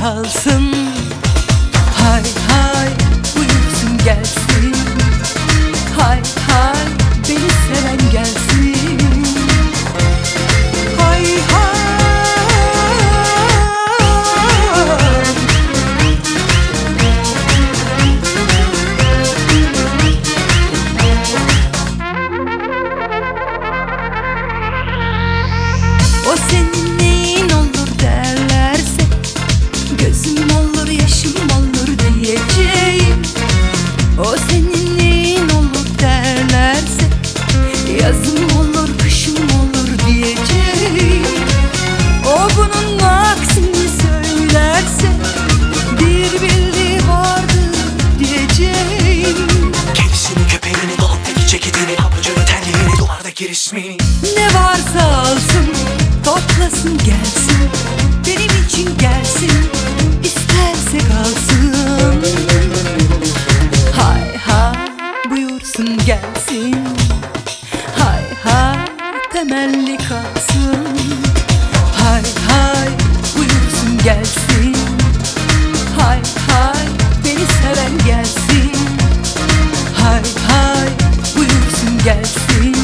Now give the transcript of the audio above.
kalsın. Hay hay buyursun gelsin. Hay hay beni seven gelsin. Hay hay. O senin neyin olur derlerse, gözüm olur yaşım olur diyeceğim. O senin neyin olur derlerse, yazım olur kışım olur diyeceğim. O bunun aksini söylerse, bir bildiği vardır diyeceğim. Kedisini, köpeğini, dolaptaki ceketini, pabucunu, terliğini, duvardaki resmini. Ne varsa alsın, toplasın gelsin. Benim için gelsin, isterse kalsın. Hay hay buyursun gelsin. Hay hay temelli kalsın. Hay hay buyursun gelsin. Hay hay beni seven gelsin. Hay hay buyursun gelsin.